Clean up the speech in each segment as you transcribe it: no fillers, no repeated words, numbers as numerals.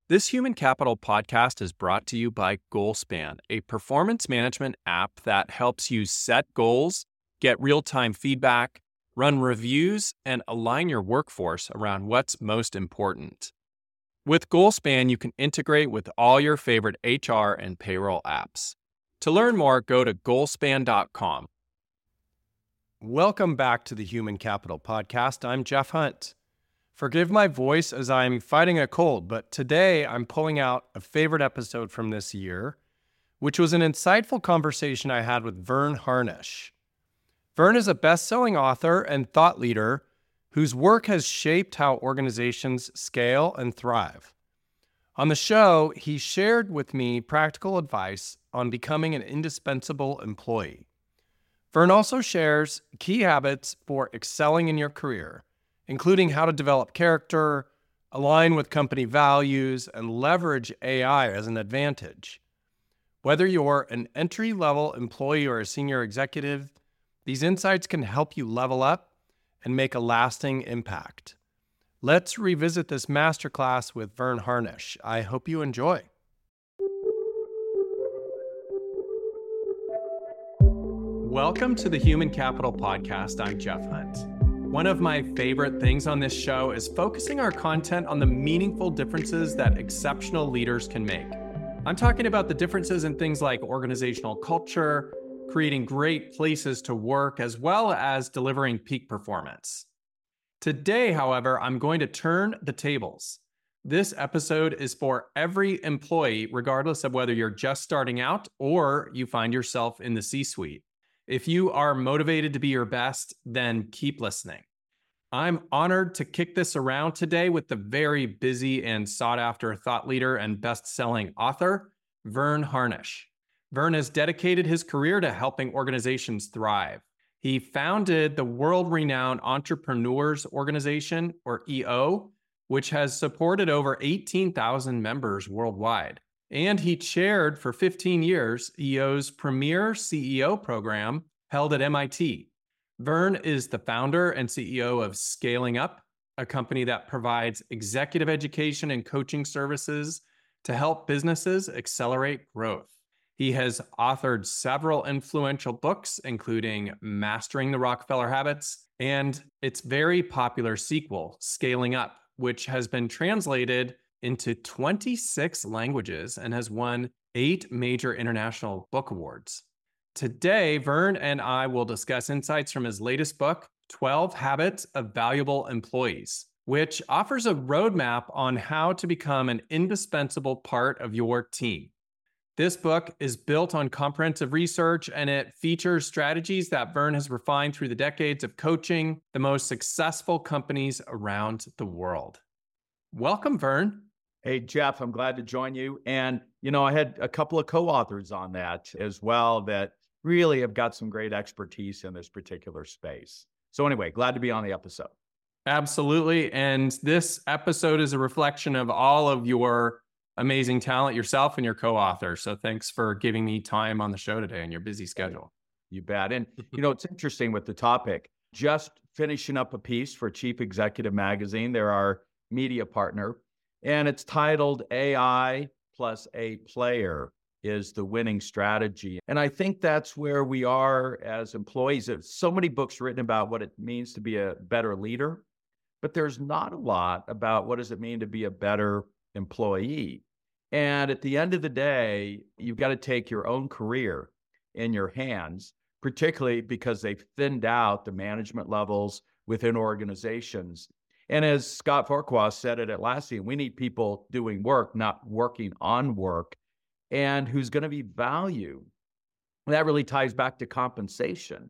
This Human Capital podcast is brought to you by Goalspan, a performance management app that helps you set goals, get real-time feedback, run reviews, and align your workforce around what's most important. With Goalspan, you can integrate with all your favorite HR and payroll apps. To learn more, go to goalspan.com. Welcome back to the Human Capital Podcast. I'm Jeff Hunt. Forgive my voice as I'm fighting a cold, but today I'm pulling out a favorite episode from this year, which was an insightful conversation I had with Verne Harnish. Verne is a best-selling author and thought leader whose work has shaped how organizations scale and thrive. On the show, he shared with me practical advice on becoming an indispensable employee. Verne also shares key habits for excelling in your career, including how to develop character, align with company values, and leverage AI as an advantage. Whether you're an entry-level employee or a senior executive, these insights can help you level up and make a lasting impact. Let's revisit this masterclass with Verne Harnish. I hope you enjoy. Welcome to the Human Capital Podcast. I'm Jeff Hunt. One of my favorite things on this show is focusing our content on the meaningful differences that exceptional leaders can make. I'm talking about the differences in things like organizational culture, creating great places to work, as well as delivering peak performance. Today, however, I'm going to turn the tables. This episode is for every employee, regardless of whether you're just starting out or you find yourself in the C-suite. If you are motivated to be your best, then keep listening. I'm honored to kick this around today with the very busy and sought-after thought leader and best-selling author, Verne Harnish. Verne has dedicated his career to helping organizations thrive. He founded the world-renowned Entrepreneurs Organization, or EO, which has supported over 18,000 members worldwide. And he chaired for 15 years EO's premier CEO program held at MIT. Verne is the founder and CEO of Scaling Up, a company that provides executive education and coaching services to help businesses accelerate growth. He has authored several influential books, including Mastering the Rockefeller Habits and its very popular sequel, Scaling Up, which has been translated into 26 languages and has won 8 major international book awards. Today, Verne and I will discuss insights from his latest book, 12 Habits of Valuable Employees, which offers a roadmap on how to become an indispensable part of your team. This book is built on comprehensive research, and it features strategies that Verne has refined through the decades of coaching the most successful companies around the world. Welcome, Verne. Hey, Jeff, I'm glad to join you. And, I had a couple of co-authors on that as well that really have got some great expertise in this particular space. So anyway, glad to be on the episode. Absolutely. And this episode is a reflection of all of your amazing talent, yourself and your co-author. So thanks for giving me time on the show today in your busy schedule. You bet. And, it's interesting with the topic. Just finishing up a piece for Chief Executive Magazine. They're our media partner. And it's titled AI plus a Player is the Winning Strategy. And I think that's where we are as employees. There's so many books written about what it means to be a better leader, but there's not a lot about what does it mean to be a better employee. And at the end of the day, you've got to take your own career in your hands, particularly because they've thinned out the management levels within organizations. And as Scott Farquhar said at Atlassian, we need people doing work, not working on work, and who's going to be value. And that really ties back to compensation,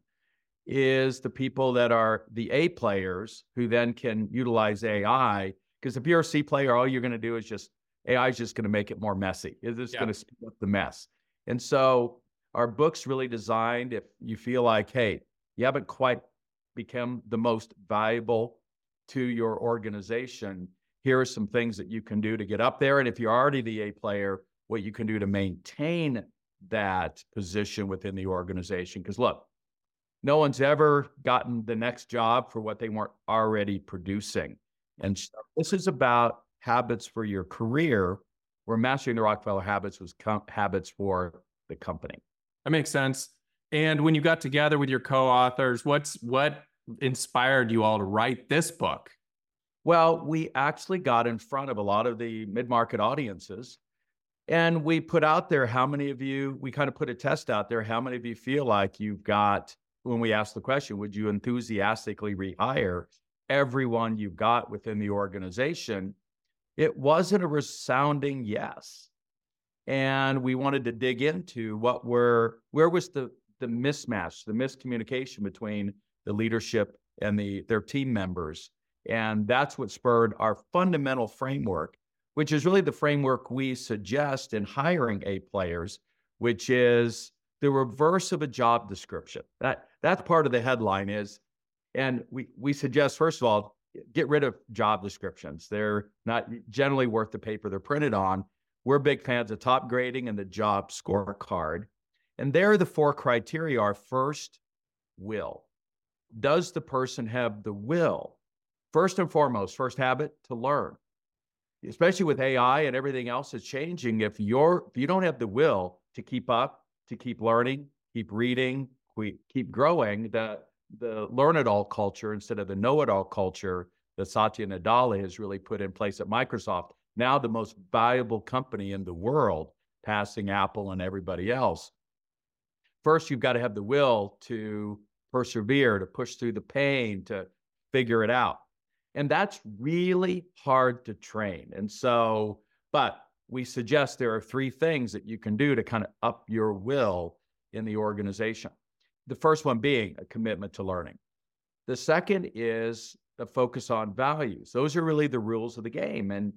is the people that are the A players who then can utilize AI. Because if you're a C player, all you're going to do is AI is just going to make it more messy. It's just going to speed up the mess. And so our book's really designed, if you feel like, hey, you haven't quite become the most valuable to your organization, here are some things that you can do to get up there. And if you're already the A player, what you can do to maintain that position within the organization. Because look, no one's ever gotten the next job for what they weren't already producing. And so this is about habits for your career where mastering the Rockefeller habits was habits for the company. That makes sense. And when you got together with your co-authors, what inspired you all to write this book? Well, we actually got in front of a lot of the mid-market audiences, and we put out there we kind of put a test out there, how many of you feel like you've got, when we asked the question, would you enthusiastically rehire everyone you've got within the organization? It wasn't a resounding yes. And we wanted to dig into where was the mismatch, the miscommunication between the leadership and their team members. And that's what spurred our fundamental framework, which is really the framework we suggest in hiring A players, which is the reverse of a job description. That's part of the headline is, and we suggest, first of all, get rid of job descriptions. They're not generally worth the paper they're printed on. We're big fans of top grading and the job scorecard. And there the 4 criteria are: first, will. Does the person have the will? First and foremost, first habit, to learn. Especially with AI and everything else that's changing, if you don't have the will to keep up, to keep learning, keep reading, keep growing, the learn-it-all culture instead of the know-it-all culture that Satya Nadella has really put in place at Microsoft, now the most valuable company in the world, passing Apple and everybody else. First, you've got to have the will to persevere, to push through the pain, to figure it out. And that's really hard to train. And so, but we suggest there are 3 things that you can do to kind of up your will in the organization. The first one being a commitment to learning. The second is a focus on values. Those are really the rules of the game. And,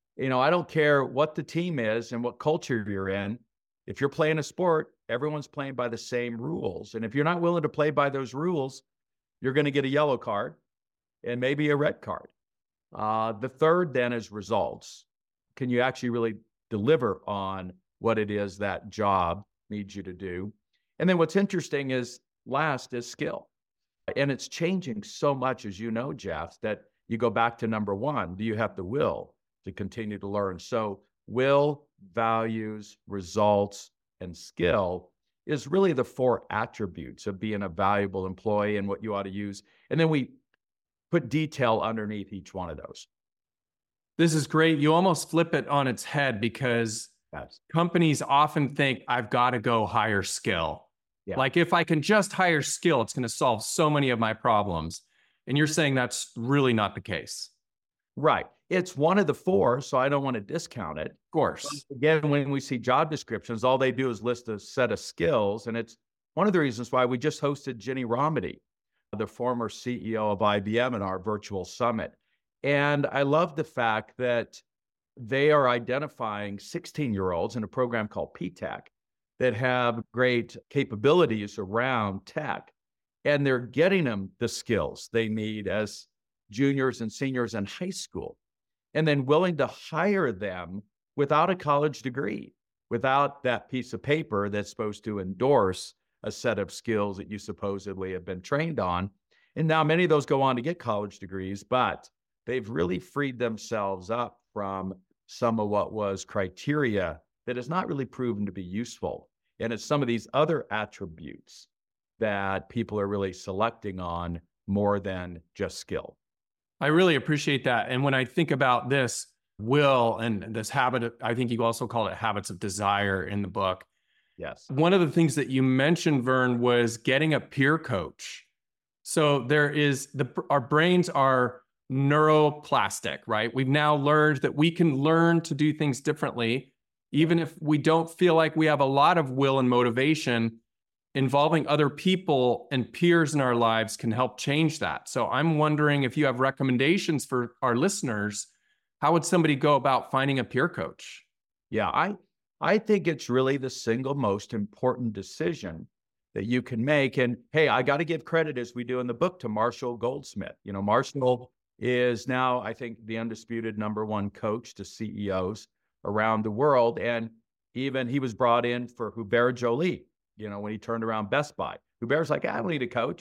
I don't care what the team is and what culture you're in. If you're playing a sport, everyone's playing by the same rules. And if you're not willing to play by those rules, you're going to get a yellow card and maybe a red card. The third then is results. Can you actually really deliver on what it is that job needs you to do? And then what's interesting is last is skill. And it's changing so much, as you know, Jeff, that you go back to number 1. Do you have the will to continue to learn? So will, values, results, and skill is really the 4 attributes of being a valuable employee and what you ought to use. And then we put detail underneath each one of those. This is great. You almost flip it on its head because companies often think, I've got to go hire skill. Yeah. Like if I can just hire skill, it's going to solve so many of my problems. And you're saying that's really not the case. Right. It's one of the 4, so I don't want to discount it. Of course. But again, when we see job descriptions, all they do is list a set of skills. And it's one of the reasons why we just hosted Ginni Rometty, the former CEO of IBM, in our virtual summit. And I love the fact that they are identifying 16-year-olds in a program called P-TECH that have great capabilities around tech. And they're getting them the skills they need as juniors and seniors in high school, and then willing to hire them without a college degree, without that piece of paper that's supposed to endorse a set of skills that you supposedly have been trained on. And now many of those go on to get college degrees, but they've really freed themselves up from some of what was criteria that has not really proven to be useful. And it's some of these other attributes that people are really selecting on more than just skill. I really appreciate that. And when I think about this will and this habit, I think you also call it habits of desire in the book. Yes. One of the things that you mentioned, Vern, was getting a peer coach. So there is our brains are neuroplastic, right? We've now learned that we can learn to do things differently, even if we don't feel like we have a lot of will and motivation. Involving other people and peers in our lives can help change that. So I'm wondering if you have recommendations for our listeners. How would somebody go about finding a peer coach? Yeah, I think it's really the single most important decision that you can make. And hey, I got to give credit, as we do in the book, to Marshall Goldsmith. Marshall is now, I think, the undisputed number 1 coach to CEOs around the world. And even he was brought in for Hubert Joly, when he turned around Best Buy. Hubert's like, I don't need a coach.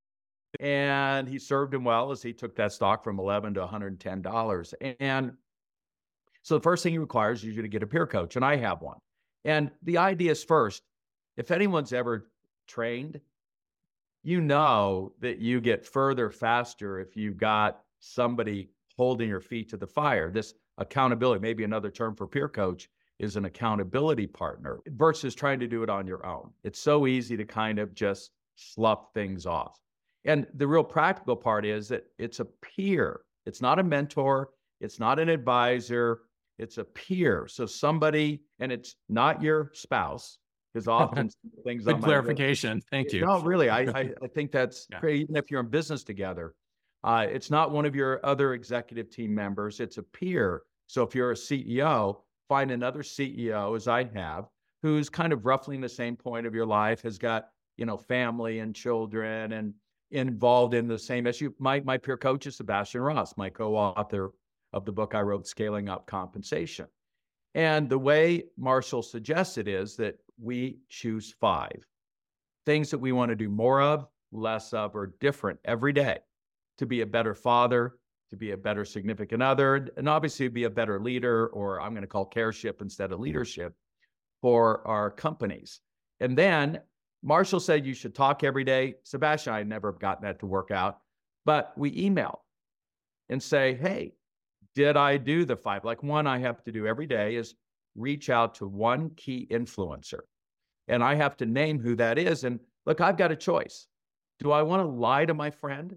And he served him well as he took that stock from $11 to $110. And So the first thing he requires is you to get a peer coach, and I have one. And the idea is first, if anyone's ever trained, you know that you get further faster if you've got somebody holding your feet to the fire. This accountability, maybe another term for peer coach, is an accountability partner versus trying to do it on your own. It's so easy to kind of just slough things off. And the real practical part is that it's a peer. It's not a mentor. It's not an advisor. It's a peer. So somebody, and it's not your spouse, because often things Good clarification. Thank you. No, really, I think that's Yeah. great. Even if you're in business together, it's not one of your other executive team members. It's a peer. So if you're a CEO, find another CEO, as I have, who's kind of roughly in the same point of your life, has got, family and children and involved in the same issue. My peer coach is Sebastian Ross, my co-author of the book I wrote, Scaling Up Compensation. And the way Marshall suggested is that we choose 5 things that we want to do more of, less of, or different every day to be a better father, to be a better significant other, and obviously be a better leader, or I'm going to call careship instead of leadership, for our companies. And then Marshall said you should talk every day. Sebastian, I never gotten that to work out, but we email and say, hey, did I do the 5? Like one I have to do every day is reach out to one key influencer. And I have to name who that is. And look, I've got a choice. Do I want to lie to my friend?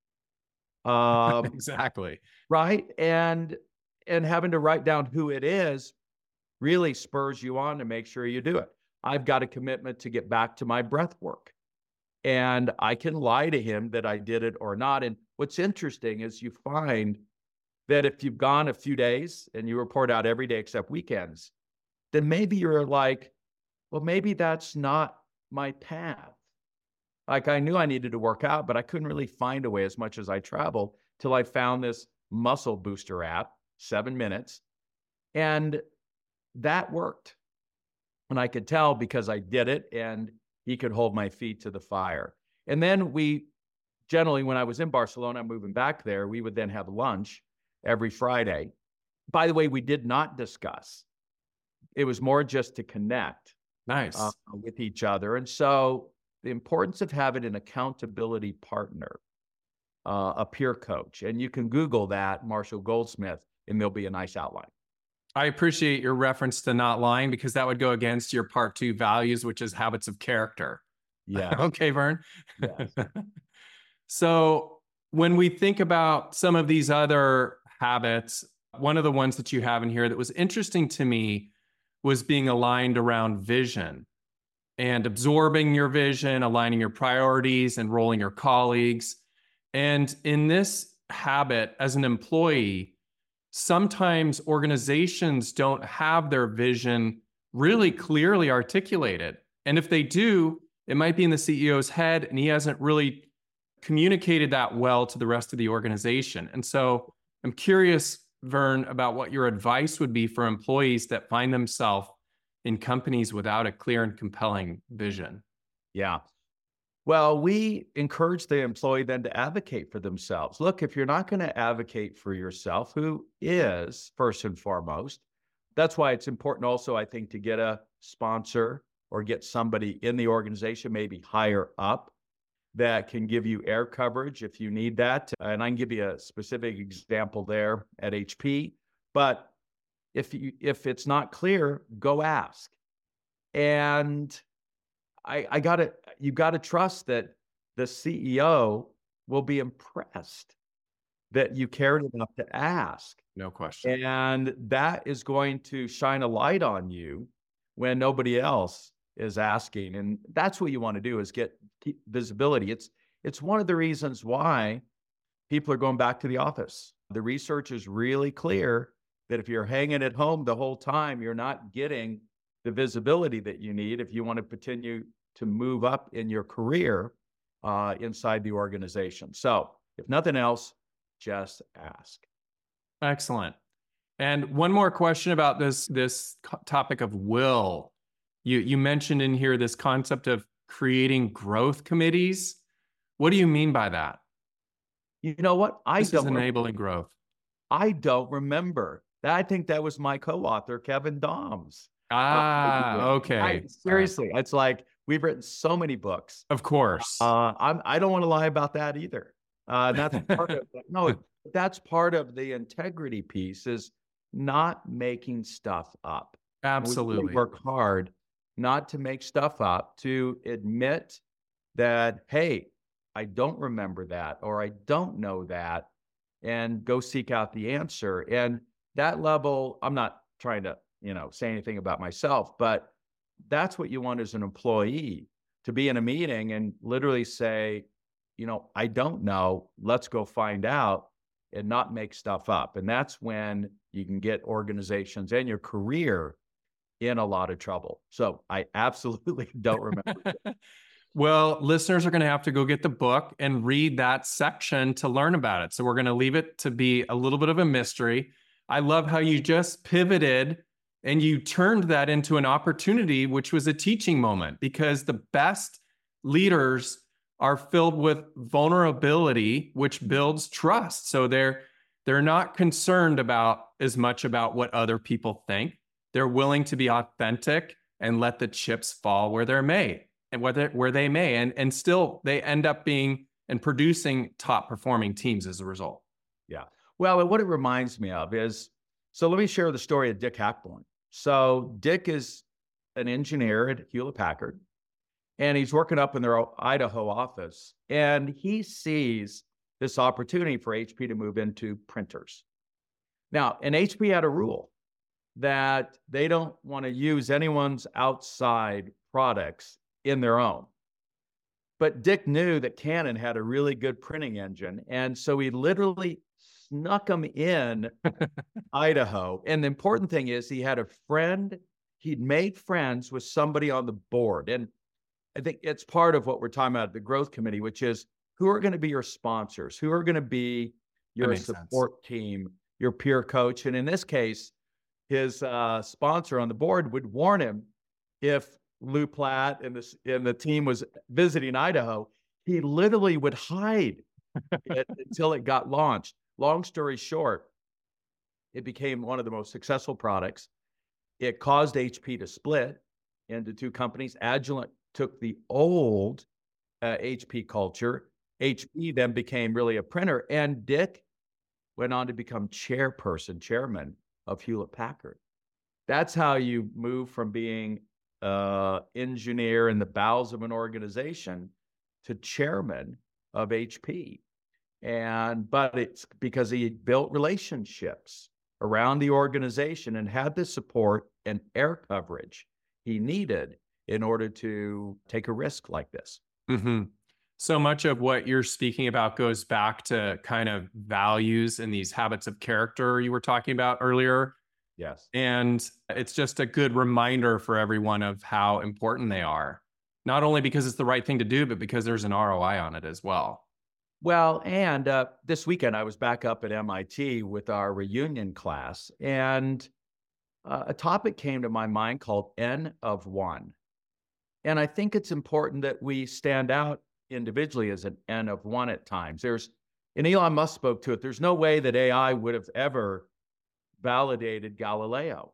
Exactly. Right. And having to write down who it is really spurs you on to make sure you do it. I've got a commitment to get back to my breath work. And I can lie to him that I did it or not. And what's interesting is you find that if you've gone a few days and you report out every day except weekends, then maybe you're like, well, maybe that's not my path. Like I knew I needed to work out, but I couldn't really find a way as much as I traveled till I found this Muscle Booster app, 7 minutes. And that worked. And I could tell because I did it and he could hold my feet to the fire. And then we generally, when I was in Barcelona, moving back there, we would then have lunch every Friday. By the way, we did not discuss. It was more just to connect with each other. And so the importance of having an accountability partner, a peer coach, and you can Google that, Marshall Goldsmith, and there'll be a nice outline. I appreciate your reference to not lying because that would go against your part 2 values, which is habits of character. Yeah. Okay, Vern. Yes. So when we think about some of these other habits, one of the ones that you have in here that was interesting to me was being aligned around vision and absorbing your vision, aligning your priorities, enrolling your colleagues. And in this habit, as an employee, sometimes organizations don't have their vision really clearly articulated. And if they do, it might be in the CEO's head and he hasn't really communicated that well to the rest of the organization. And so I'm curious, Vern, about what your advice would be for employees that find themselves in companies without a clear and compelling vision. Yeah. Well, we encourage the employee then to advocate for themselves. Look, if you're not going to advocate for yourself, who is first and foremost, that's why it's important also, I think, to get a sponsor or get somebody in the organization, maybe higher up, that can give you air coverage if you need that. And I can give you a specific example there at HP. But if it's not clear, go ask. And you got to trust that the CEO will be impressed that you cared enough to ask. No question. And that is going to shine a light on you when nobody else is asking. And that's what you want to do, is keep visibility. It's one of the reasons why people are going back to the office. The research is really clear that if you're hanging at home the whole time, you're not getting the visibility that you need if you want to continue to move up in your career inside the organization. So if nothing else, just ask. Excellent. And one more question about this topic of will. You mentioned in here this concept of creating growth committees. What do you mean by that? You know what? This is enabling growth. I don't remember I think that was my co-author, Kevin Doms. Okay. Seriously, it's like we've written so many books. Of course. I don't want to lie about that either. That's part of it. No, that's part of the integrity piece is not making stuff up. Absolutely. We really work hard not to make stuff up, to admit that, hey, I don't remember that, or I don't know that, and go seek out the answer. And that level, I'm not trying to, say anything about myself, but that's what you want as an employee, to be in a meeting and literally say, I don't know, let's go find out, and not make stuff up. And that's when you can get organizations and your career in a lot of trouble. So I absolutely don't remember. Well, listeners are going to have to go get the book and read that section to learn about it. So we're going to leave it to be a little bit of a mystery. I love how you just pivoted and you turned that into an opportunity, which was a teaching moment, because the best leaders are filled with vulnerability, which builds trust. So they're not concerned about as much about what other people think. They're willing to be authentic and let the chips fall where they may, and still they end up being and producing top performing teams as a result. Yeah. Well, and what it reminds me of is, so let me share the story of Dick Hackborn. So Dick is an engineer at Hewlett Packard, and he's working up in their Idaho office, and he sees this opportunity for HP to move into printers. Now, and HP had a rule that they don't want to use anyone's outside products in their own. But Dick knew that Canon had a really good printing engine, and so he literally snuck them in Idaho. And the important thing is he had a friend, he'd made friends with somebody on the board. And I think it's part of what we're talking about at the growth committee, which is who are going to be your sponsors? Who are going to be your support team, your peer coach? And in this case, his sponsor on the board would warn him if Lou Platt and the team was visiting Idaho. He literally would hide it until it got launched. Long story short, it became one of the most successful products. It caused HP to split into two companies. Agilent took the old HP culture. HP then became really a printer, and Dick went on to become chairman of Hewlett Packard. That's how you move from being engineer in the bowels of an organization to chairman of HP. But it's because he built relationships around the organization and had the support and air coverage he needed in order to take a risk like this. Mm-hmm. So much of what you're speaking about goes back to kind of values and these habits of character you were talking about earlier. Yes. And it's just a good reminder for everyone of how important they are, not only because it's the right thing to do, but because there's an ROI on it as well. Well, and this weekend I was back up at MIT with our reunion class, and a topic came to my mind called N of 1. And I think it's important that we stand out individually as an N of 1 at times. And Elon Musk spoke to it, there's no way that AI would have ever validated Galileo.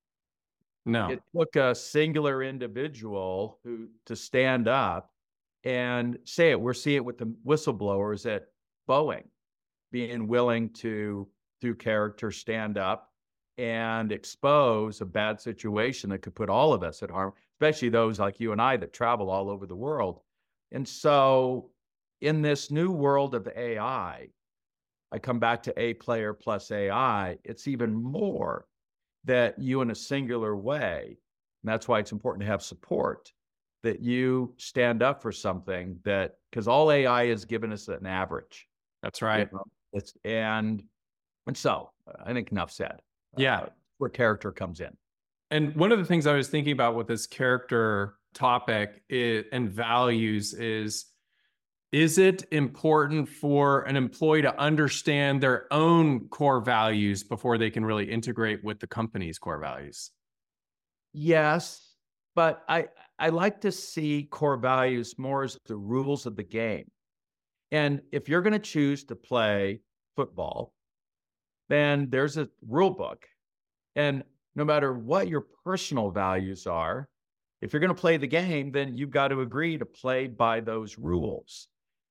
No. It took a singular individual to stand up and say it. We're seeing it with the whistleblowers at Boeing being willing to, through character, stand up and expose a bad situation that could put all of us at harm, especially those like you and I that travel all over the world. And so in this new world of AI, I come back to A player plus AI, it's even more that you in a singular way, and that's why it's important to have support, that you stand up for something that, because all AI is giving us an average. That's right. And so I think enough said. Yeah. Where character comes in. And one of the things I was thinking about with this character topic and values is it important for an employee to understand their own core values before they can really integrate with the company's core values? Yes, but I like to see core values more as the rules of the game. And if you're going to choose to play football, then there's a rule book And no matter what your personal values are, if you're going to play the game, then you've got to agree to play by those rules.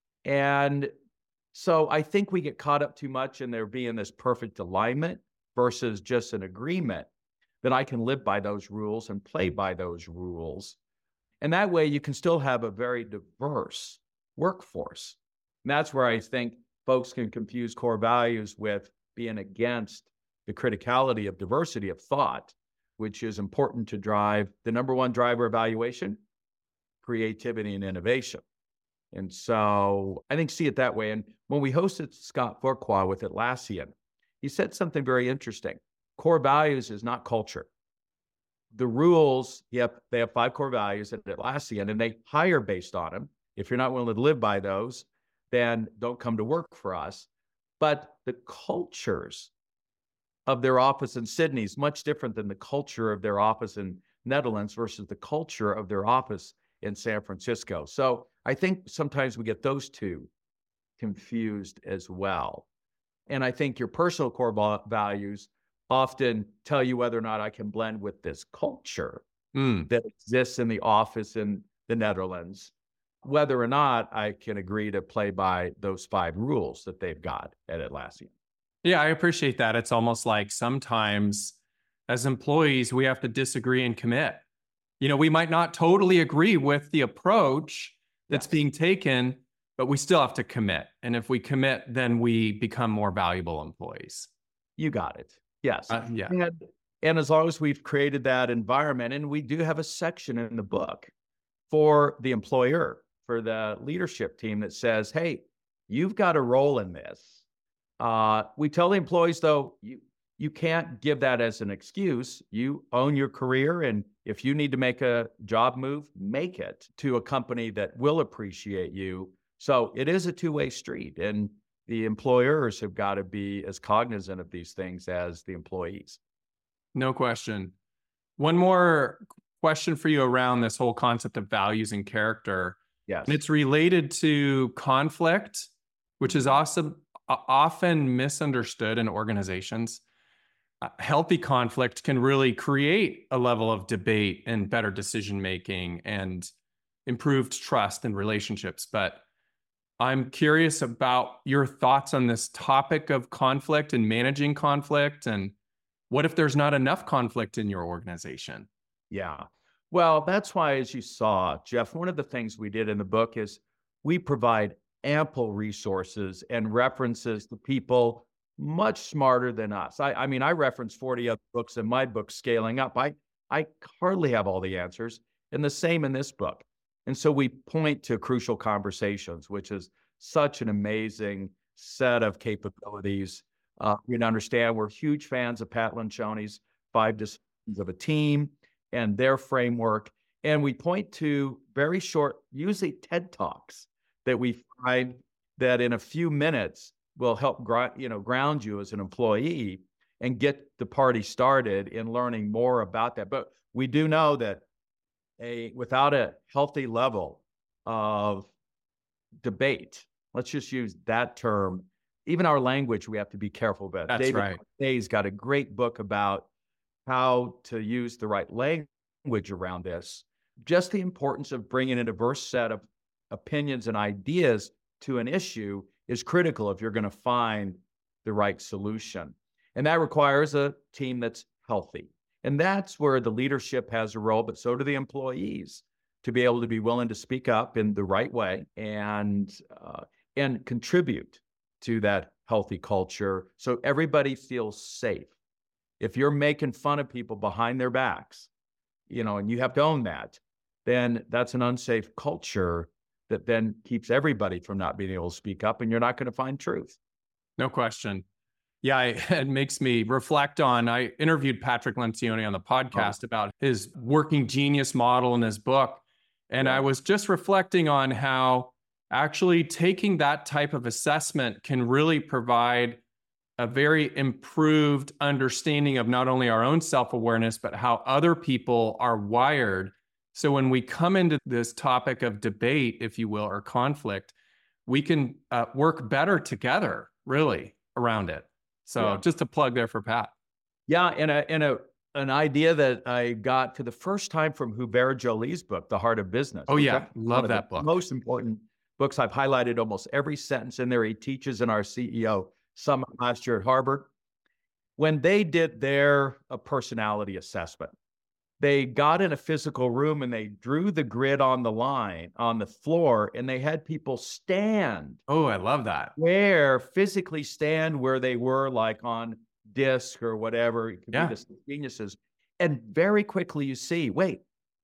And so I think we get caught up too much in there being this perfect alignment versus just an agreement that I can live by those rules and play by those rules. And that way you can still have a very diverse workforce. And that's where I think folks can confuse core values with being against the criticality of diversity of thought, which is important to drive the number one driver evaluation, creativity and innovation. And so I think see it that way. And when we hosted Scott Fuqua with Atlassian, he said something very interesting. Core values is not culture. The rules, yep, they have 5 core values at Atlassian, and they hire based on them. If you're not willing to live by those, then don't come to work for us. But the cultures of their office in Sydney is much different than the culture of their office in Netherlands versus the culture of their office in San Francisco. So I think sometimes we get those two confused as well. And I think your personal core values often tell you whether or not I can blend with this culture that exists in the office in the Netherlands, whether or not I can agree to play by those 5 rules that they've got at Atlassian. Yeah, I appreciate that. It's almost like sometimes as employees, we have to disagree and commit. We might not totally agree with the approach that's being taken, but we still have to commit. And if we commit, then we become more valuable employees. You got it. Yes. Yeah. And as long as we've created that environment, and we do have a section in the book for the employer, for the leadership team that says, hey, you've got a role in this. We tell the employees, though, you can't give that as an excuse. You own your career, and if you need to make a job move, make it to a company that will appreciate you. So it is a two-way street, and the employers have got to be as cognizant of these things as the employees. No question. One more question for you around this whole concept of values and character. Yes. And it's related to conflict, which is often misunderstood in organizations. Healthy conflict can really create a level of debate and better decision-making and improved trust in relationships. But I'm curious about your thoughts on this topic of conflict and managing conflict. And what if there's not enough conflict in your organization? Yeah. Well, that's why, as you saw, Jeff, one of the things we did in the book is we provide ample resources and references to people much smarter than us. I mean, I reference 40 other books in my book, Scaling Up. I hardly have all the answers, and the same in this book. And so we point to Crucial Conversations, which is such an amazing set of capabilities. You understand we're huge fans of Pat Lencioni's 5 Disciplines of a Team and their framework. And we point to very short, usually TED Talks that we find that in a few minutes will help ground you as an employee and get the party started in learning more about that. But we do know that without a healthy level of debate, let's just use that term, even our language, we have to be careful about. That's David right. Day's got a great book about how to use the right language around this. Just the importance of bringing a diverse set of opinions and ideas to an issue is critical if you're going to find the right solution. And that requires a team that's healthy. And that's where the leadership has a role, but so do the employees, to be able to be willing to speak up in the right way and contribute to that healthy culture so everybody feels safe. If you're making fun of people behind their backs, and you have to own that, then that's an unsafe culture that then keeps everybody from not being able to speak up, and you're not going to find truth. No question. Yeah, it makes me reflect on, I interviewed Patrick Lencioni on the podcast about his working genius model in his book. And I was just reflecting on how actually taking that type of assessment can really provide a very improved understanding of not only our own self-awareness, but how other people are wired. So when we come into this topic of debate, if you will, or conflict, we can work better together, really, around it. So just a plug there for Pat. Yeah, and an idea that I got for the first time from Hubert Jolie's book, The Heart of Business, Oh which I yeah, think is one love of the that book. most important books. I've highlighted almost every sentence in there. He teaches in our CEO summit last year at Harvard. When they did their personality assessment, they got in a physical room and they drew the grid on the line on the floor, and they had people stand Oh, I love that. physically stand where they were, like on disc or whatever. It could be Yeah, the geniuses. And very quickly you see, wait,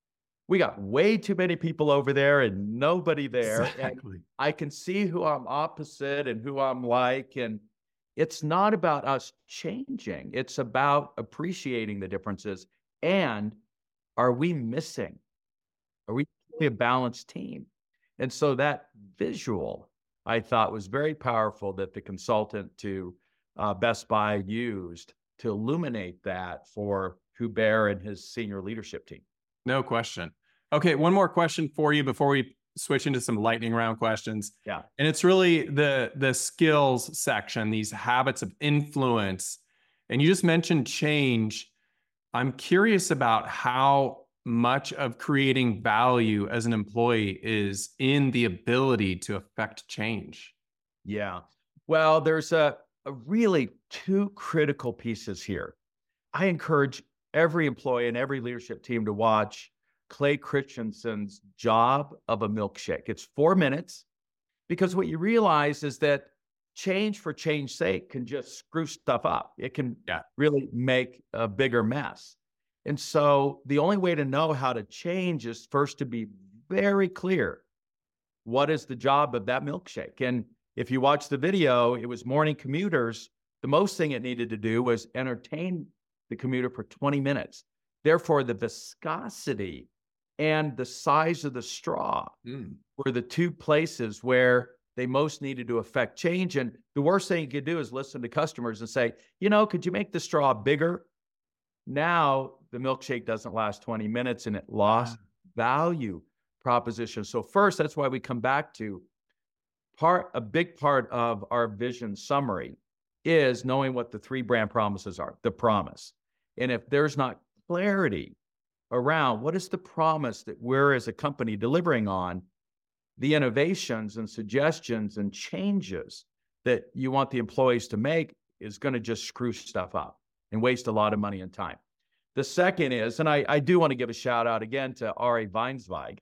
we got way too many people over there and nobody there. And exactly. I can see who I'm opposite and who I'm like. And it's not about us changing. It's about appreciating the differences. And are we missing? Are we really a balanced team? And so that visual, I thought, was very powerful that the consultant to Best Buy used to illuminate that for Hubert and his senior leadership team. No question. Okay, one more question for you before we switch into some lightning round questions. Yeah. And it's really the skills section, these habits of influence. And you just mentioned change. I'm curious about how much of creating value as an employee is in the ability to affect change. Yeah. Well, there's a really two critical pieces here. I encourage every employee and every leadership team to watch Clay Christensen's Job of a Milkshake. It's 4 minutes, because what you realize is that change for change's sake can just screw stuff up. It can really make a bigger mess. And so the only way to know how to change is first to be very clear. What is the job of that milkshake? And if you watch the video, it was morning commuters. The most thing it needed to do was entertain the commuter for 20 minutes. Therefore, the viscosity and the size of the straw were the two places where they most needed to affect change. And the worst thing you could do is listen to customers and say, could you make the straw bigger? Now the milkshake doesn't last 20 minutes and it lost value proposition. So first, that's why we come back to a big part of our vision summary is knowing what the 3 brand promises are, the promise. And if there's not clarity around what is the promise that we're as a company delivering on, the innovations and suggestions and changes that you want the employees to make is going to just screw stuff up and waste a lot of money and time. The second is, and I do want to give a shout out again to Ari Weinzweig.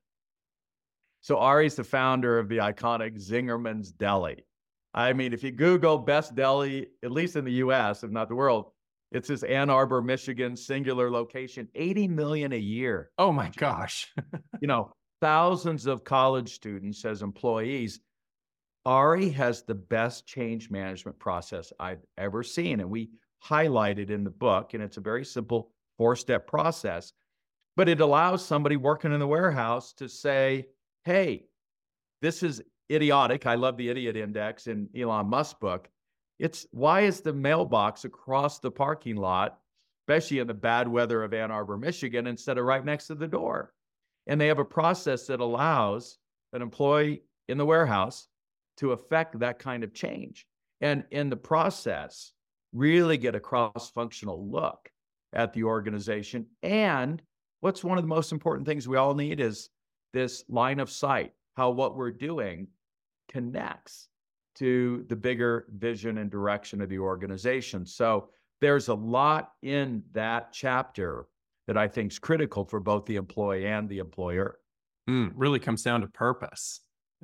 So Ari's the founder of the iconic Zingerman's Deli. I mean, if you Google best deli, at least in the US, if not the world, it's this Ann Arbor, Michigan, singular location, 80 million a year. Oh my gosh. Thousands of college students as employees. Ari has the best change management process I've ever seen. And we highlight it in the book. And it's a very simple 4-step process. But it allows somebody working in the warehouse to say, hey, this is idiotic. I love the idiot index in Elon Musk's book. It's why is the mailbox across the parking lot, especially in the bad weather of Ann Arbor, Michigan, instead of right next to the door? And they have a process that allows an employee in the warehouse to affect that kind of change. And in the process, really get a cross-functional look at the organization. And what's one of the most important things we all need is this line of sight, how what we're doing connects to the bigger vision and direction of the organization. So there's a lot in that chapter that I think is critical for both the employee and the employer. Really comes down to purpose.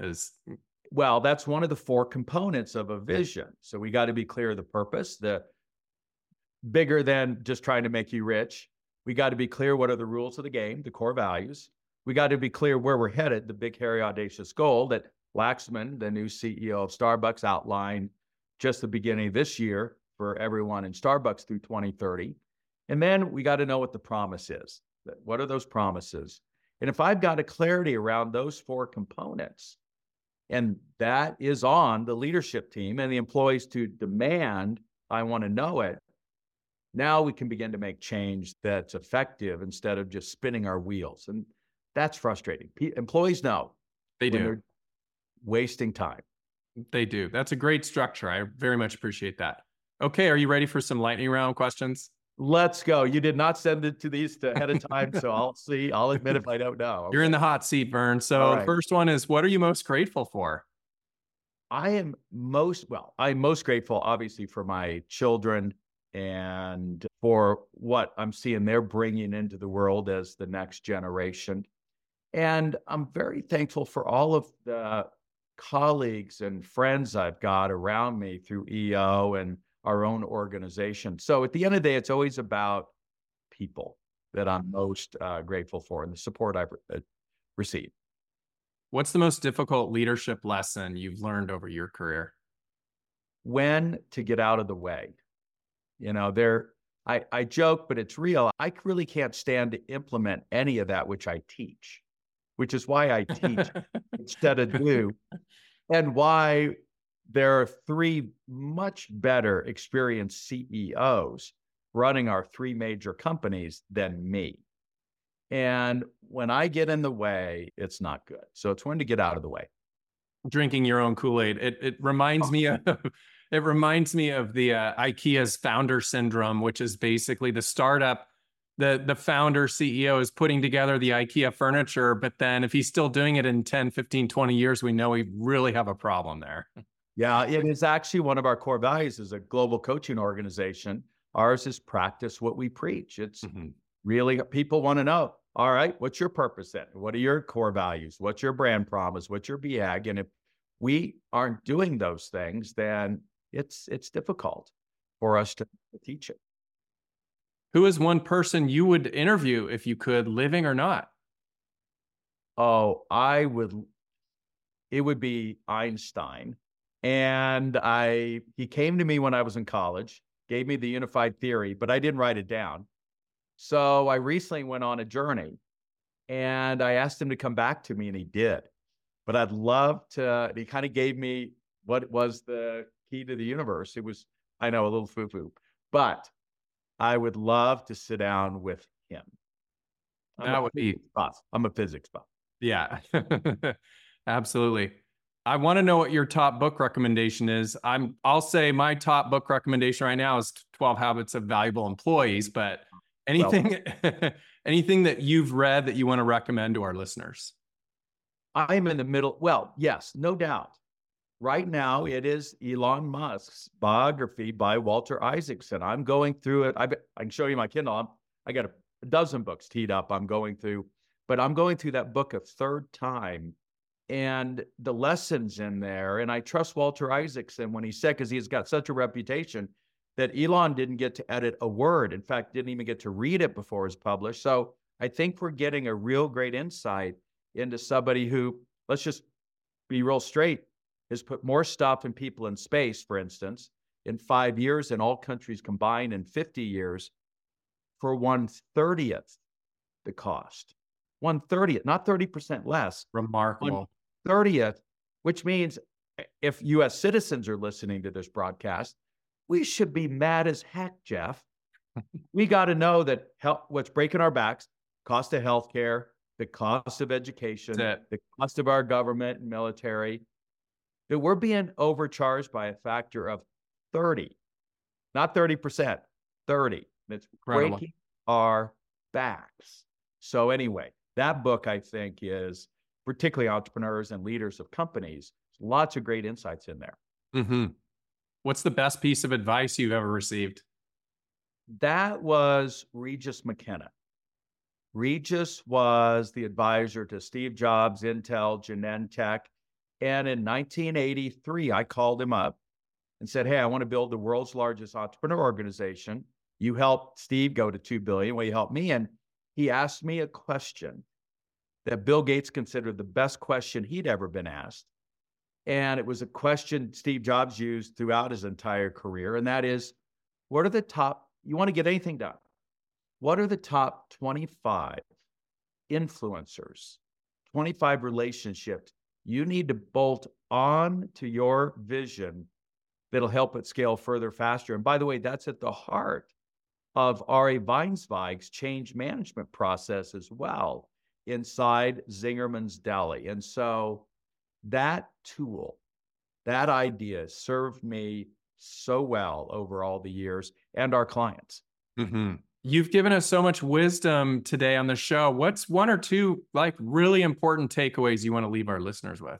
Well, that's one of the 4 components of a vision. So we got to be clear of the purpose, the bigger than just trying to make you rich. We got to be clear what are the rules of the game, the core values. We got to be clear where we're headed, the big, hairy, audacious goal that Laxman, the new CEO of Starbucks, outlined just the beginning of this year for everyone in Starbucks through 2030. And then we got to know what the promise is. What are those promises? And if I've got a clarity around those 4 components, and that is on the leadership team and the employees to demand, I want to know it, now we can begin to make change that's effective instead of just spinning our wheels. And that's frustrating. Employees know. They do. They're wasting time. They do. That's a great structure. I very much appreciate that. Okay, are you ready for some lightning round questions? Let's go. You did not send it to these ahead of time, so I'll see. I'll admit if I don't know. You're in Okay. the hot seat, Vern. All So the right. first one is, what are you most grateful for? I'm most grateful, obviously, for my children and for what I'm seeing they're bringing into the world as the next generation. And I'm very thankful for all of the colleagues and friends I've got around me through EO and our own organization. So at the end of the day, it's always about people that I'm most grateful for and the support I've received. What's the most difficult leadership lesson you've learned over your career? When to get out of the way. You know, I joke, but it's real. I really can't stand to implement any of that which I teach, which is why I teach instead of do, and why there are three much better experienced CEOs running our three major companies than me. And when I get in the way, it's not good. So it's when to get out of the way. Drinking your own Kool-Aid. It reminds me of it reminds me of the IKEA's founder syndrome, which is basically the startup. The founder CEO is putting together the IKEA furniture, but then if he's still doing it in 10, 15, 20 years, we know we really have a problem there. Yeah, it is actually one of our core values as a global coaching organization. Ours is practice what we preach. It's really people want to know, all right, what's your purpose then? What are your core values? What's your brand promise? What's your BAG? And if we aren't doing those things, then it's difficult for us to teach it. Who is one person you would interview if you could, living or not? Oh, it would be Einstein. And he came to me when I was in college, gave me the unified theory, but I didn't write it down. So I recently went on a journey and I asked him to come back to me and he did. But I'd love to, he kind of gave me what was the key to the universe. It was, I know, a little foo-foo, but I would love to sit down with him. That would be buff. I'm a physics buff. Yeah, absolutely. I want to know what your top book recommendation is. I'll say my top book recommendation right now is 12 Habits of Valuable Employees, but anything anything that you've read that you want to recommend to our listeners? I'm in the middle. Well, yes, no doubt. Right now, it is Elon Musk's biography by Walter Isaacson. I'm going through it. I can show you my Kindle. I got a dozen books teed up I'm going through, but I'm going through that book a third time. And the lessons in there, and I trust Walter Isaacson when he said, because he's got such a reputation, that Elon didn't get to edit a word. In fact, didn't even get to read it before it was published. So I think we're getting a real great insight into somebody who, let's just be real straight, has put more stuff and people in space, for instance, in 5 years than all countries combined in 50 years for 1/30th the cost. 1/30th, not 30% less. Remarkable. 1/30th, which means if U.S. citizens are listening to this broadcast, we should be mad as heck, Jeff. We got to know that what's breaking our backs, cost of healthcare, the cost of education, the cost of our government and military, that we're being overcharged by a factor of 30, not 30%, 30. It's breaking our backs. So anyway, that book, I think, is particularly entrepreneurs and leaders of companies. Lots of great insights in there. Mm-hmm. What's the best piece of advice you've ever received? That was Regis McKenna. Regis was the advisor to Steve Jobs, Intel, Genentech. And in 1983, I called him up and said, hey, I want to build the world's largest entrepreneur organization. You helped Steve go to 2 billion. Will you help me? And he asked me a question that Bill Gates considered the best question he'd ever been asked. And it was a question Steve Jobs used throughout his entire career. And that is, what are the top, you want to get anything done, what are the top 25 influencers, 25 relationships you need to bolt on to your vision that'll help it scale further, faster? And by the way, that's at the heart of Ari Weinsweig's change management process as well inside Zingerman's Deli. And so that tool, that idea served me so well over all the years and our clients. You've given us so much wisdom today on the show. What's one or two really important takeaways you want to leave our listeners with?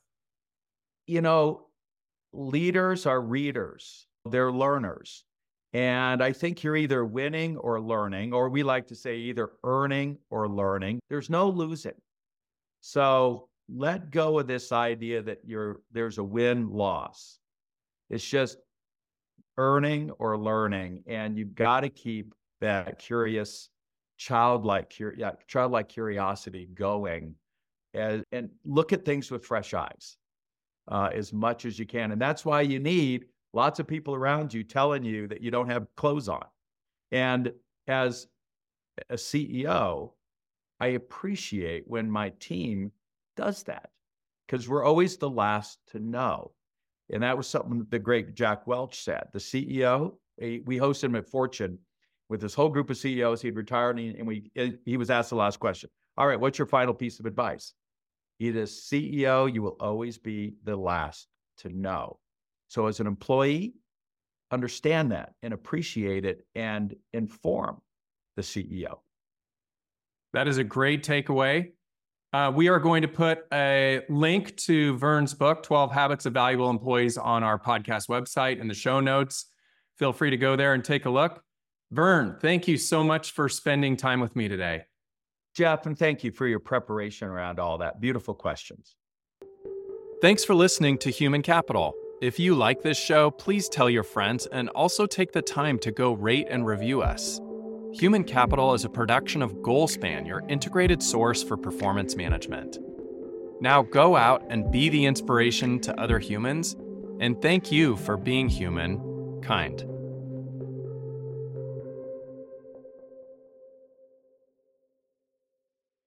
Leaders are readers. They're learners. And I think you're either winning or learning, or we like to say either earning or learning. There's no losing. So let go of this idea that there's a win-loss. It's just earning or learning. And you've got to keep that curious, childlike curiosity going and look at things with fresh eyes as much as you can. And that's why you need lots of people around you telling you that you don't have clothes on. And as a CEO, I appreciate when my team does that, because we're always the last to know. And that was something that the great Jack Welch said. The CEO, we hosted him at Fortune with this whole group of CEOs. He'd retired, and he was asked the last question. All right, what's your final piece of advice? As CEO, you will always be the last to know. So as an employee, understand that and appreciate it and inform the CEO. That is a great takeaway. We are going to put a link to Vern's book, 12 Habits of Valuable Employees, on our podcast website in the show notes. Feel free to go there and take a look. Vern, thank you so much for spending time with me today. Jeff, and thank you for your preparation around all that. Beautiful questions. Thanks for listening to Human Capital. If you like this show, please tell your friends and also take the time to go rate and review us. Human Capital is a production of Goalspan, your integrated source for performance management. Now go out and be the inspiration to other humans, and thank you for being human, kind.